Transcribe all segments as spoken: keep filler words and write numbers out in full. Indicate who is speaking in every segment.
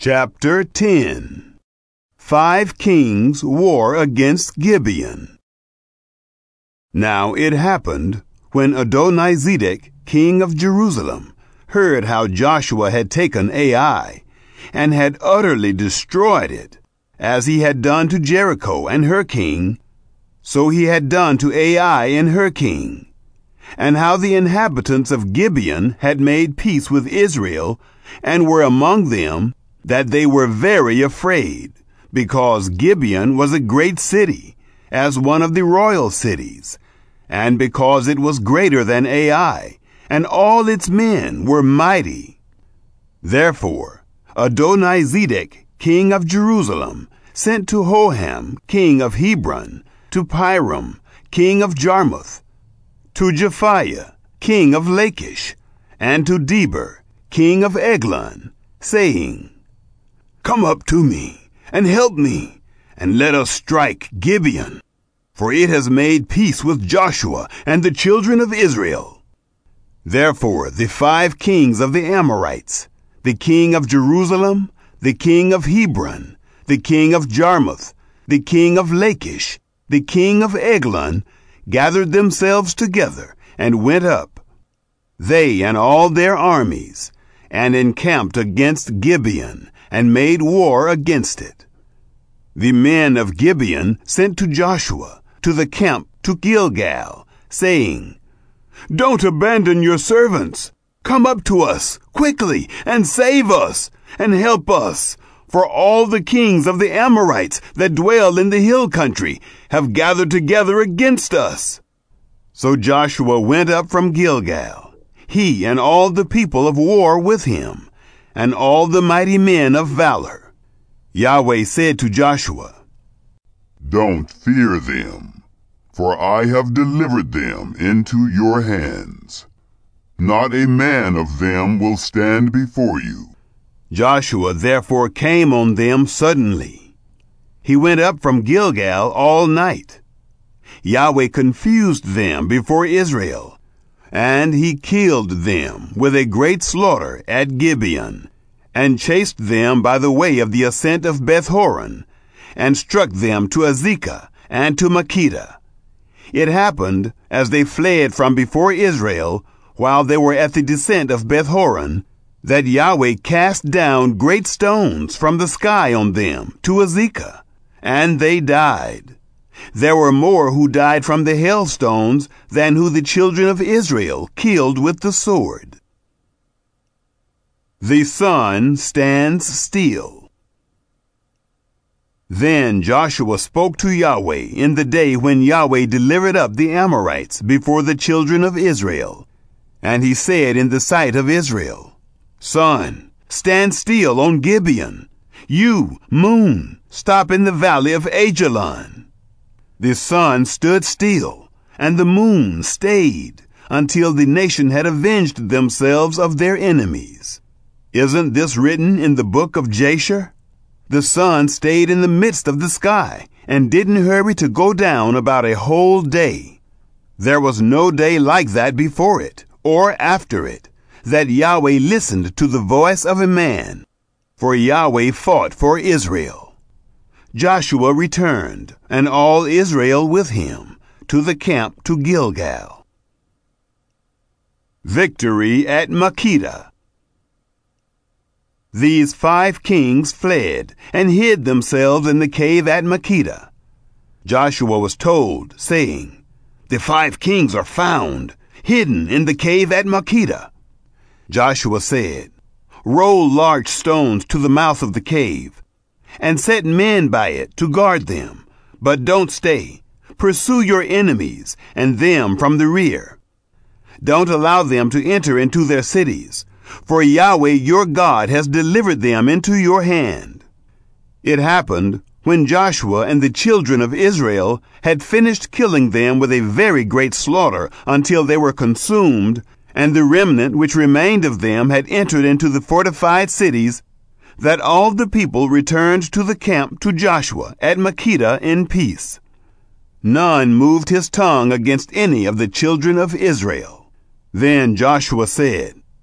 Speaker 1: Chapter ten. Five Kings War Against Gibeon. Now it happened, when Adonizedek, king of Jerusalem, heard how Joshua had taken Ai, and had utterly destroyed it, as he had done to Jericho and her king, so he had done to Ai and her king, and how the inhabitants of Gibeon had made peace with Israel, and were among them, that they were very afraid, because Gibeon was a great city, as one of the royal cities, and because it was greater than Ai, and all its men were mighty. Therefore Adonizedek, king of Jerusalem, sent to Hoham, king of Hebron, to Piram, king of Jarmuth, to Japhiah, king of Lachish, and to Deber, king of Eglon, saying, Come up to me, and help me, and let us strike Gibeon, for it has made peace with Joshua and the children of Israel. Therefore the five kings of the Amorites, the king of Jerusalem, the king of Hebron, the king of Jarmuth, the king of Lachish, the king of Eglon, gathered themselves together and went up, they and all their armies, and encamped against Gibeon, and made war against it. The men of Gibeon sent to Joshua to the camp to Gilgal, saying, Don't abandon your servants. Come up to us quickly and save us and help us, for all the kings of the Amorites that dwell in the hill country have gathered together against us. So Joshua went up from Gilgal, he and all the people of war with him, and all the mighty men of valor. Yahweh said to Joshua,
Speaker 2: Don't fear them, for I have delivered them into your hands. Not a man of them will stand before you.
Speaker 1: Joshua therefore came on them suddenly. He went up from Gilgal all night. Yahweh confused them before Israel, and he killed them with a great slaughter at Gibeon, and chased them by the way of the ascent of Beth-horon, and struck them to Azekah and to Makkedah. It happened, as they fled from before Israel, while they were at the descent of Beth-horon, that Yahweh cast down great stones from the sky on them to Azekah, and they died. There were more who died from the hailstones than who the children of Israel killed with the sword. The sun stands still. Then Joshua spoke to Yahweh in the day when Yahweh delivered up the Amorites before the children of Israel. And he said in the sight of Israel, Sun, stand still on Gibeon. You, moon, stop in the valley of Ajalon. The sun stood still, and the moon stayed, until the nation had avenged themselves of their enemies. Isn't this written in the book of Jasher? The sun stayed in the midst of the sky, and didn't hurry to go down about a whole day. There was no day like that before it, or after it, that Yahweh listened to the voice of a man, for Yahweh fought for Israel. Joshua returned, and all Israel with him, to the camp to Gilgal. Victory at Makkedah. These five kings fled, and hid themselves in the cave at Makkedah. Joshua was told, saying, The five kings are found, hidden in the cave at Makkedah. Joshua said, Roll large stones to the mouth of the cave, and set men by it to guard them. But don't stay. Pursue your enemies, and them from the rear. Don't allow them to enter into their cities, for Yahweh your God has delivered them into your hand. It happened, when Joshua and the children of Israel had finished killing them with a very great slaughter until they were consumed, and the remnant which remained of them had entered into the fortified cities, that all the people returned to the camp to Joshua at Makkedah in peace. None moved his tongue against any of the children of Israel. Then Joshua said,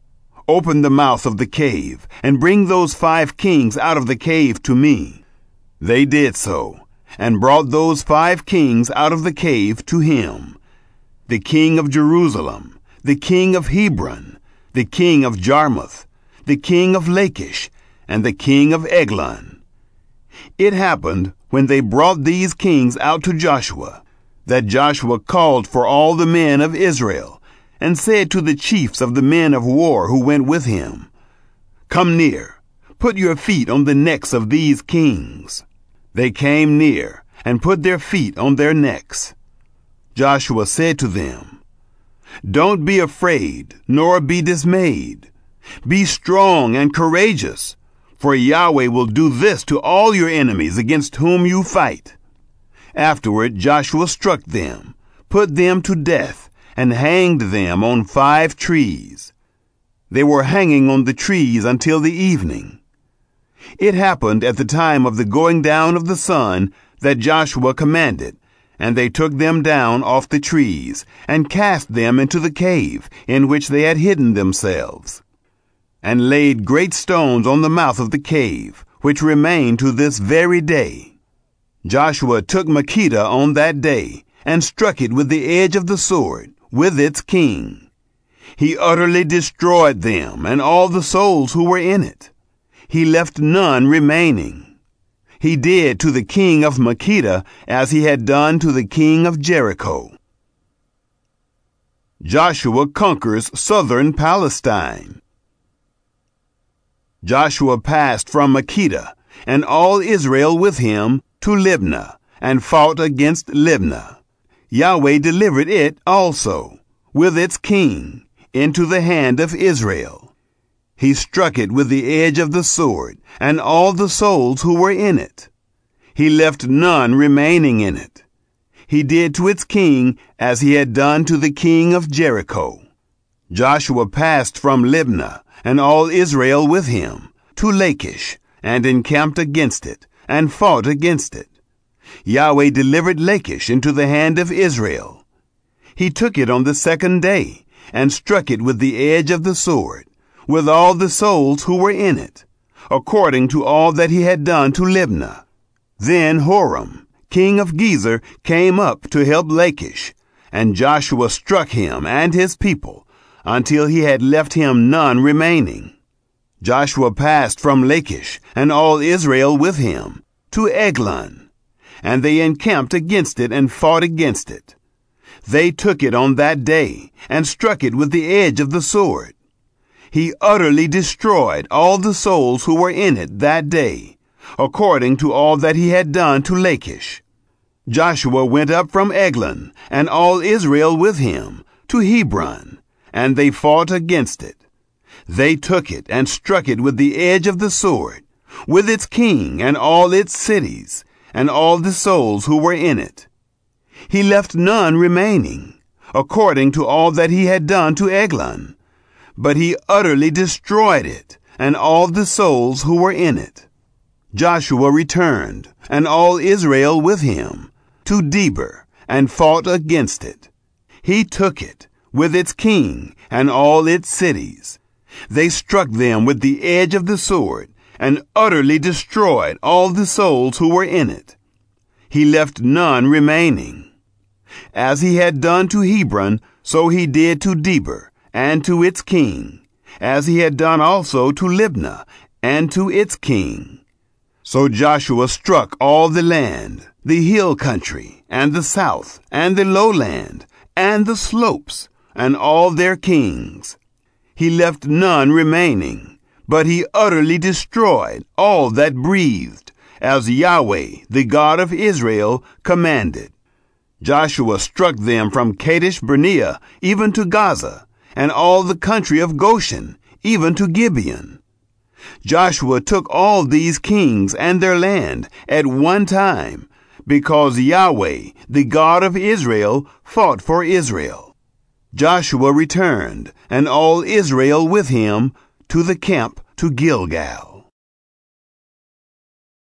Speaker 1: open the mouth of the cave, and bring those five kings out of the cave to me. They did so, and brought those five kings out of the cave to him: the king of Jerusalem, the king of Hebron, the king of Jarmuth, the king of Lachish, and the king of Eglon. It happened, when they brought these kings out to Joshua, that Joshua called for all the men of Israel, and said to the chiefs of the men of war who went with him, "Come near, put your feet on the necks of these kings." They came near, and put their feet on their necks. Joshua said to them, "Don't be afraid, nor be dismayed. Be strong and courageous, for Yahweh will do this to all your enemies against whom you fight." Afterward Joshua struck them, put them to death, and hanged them on five trees. They were hanging on the trees until the evening. It happened at the time of the going down of the sun that Joshua commanded, and they took them down off the trees, and cast them into the cave in which they had hidden themselves, and laid great stones on the mouth of the cave, which remain to this very day. Joshua took Makkedah on that day, and struck it with the edge of the sword, with its king. He utterly destroyed them, and all the souls who were in it. He left none remaining. He did to the king of Makkedah as he had done to the king of Jericho. Joshua conquers southern Palestine. Joshua passed from Makkedah, and all Israel with him, to Libnah, and fought against Libnah. Yahweh delivered it also, with its king, into the hand of Israel. He struck it with the edge of the sword, and all the souls who were in it. He left none remaining in it. He did to its king as he had done to the king of Jericho. Joshua passed from Libnah, and all Israel with him, to Lachish, and encamped against it, and fought against it. Yahweh delivered Lachish into the hand of Israel. He took it on the second day, and struck it with the edge of the sword, with all the souls who were in it, according to all that he had done to Libnah. Then Horam, king of Gezer, came up to help Lachish, and Joshua struck him and his people, until he had left him none remaining. Joshua passed from Lachish, and all Israel with him, to Eglon, and they encamped against it and fought against it. They took it on that day, and struck it with the edge of the sword. He utterly destroyed all the souls who were in it that day, according to all that he had done to Lachish. Joshua went up from Eglon, and all Israel with him, to Hebron, and they fought against it. They took it and struck it with the edge of the sword, with its king and all its cities, and all the souls who were in it. He left none remaining, according to all that he had done to Eglon, but he utterly destroyed it, and all the souls who were in it. Joshua returned, and all Israel with him, to Debir, and fought against it. He took it, with its king and all its cities. They struck them with the edge of the sword, and utterly destroyed all the souls who were in it. He left none remaining. As he had done to Hebron, so he did to Debir, and to its king, as he had done also to Libnah, and to its king. So Joshua struck all the land, the hill country, and the south, and the lowland, and the slopes, and all their kings. He left none remaining, but he utterly destroyed all that breathed, as Yahweh, the God of Israel, commanded. Joshua struck them from Kadesh Barnea even to Gaza, and all the country of Goshen, even to Gibeon. Joshua took all these kings and their land at one time, because Yahweh, the God of Israel, fought for Israel. Joshua returned, and all Israel with him, to the camp to Gilgal.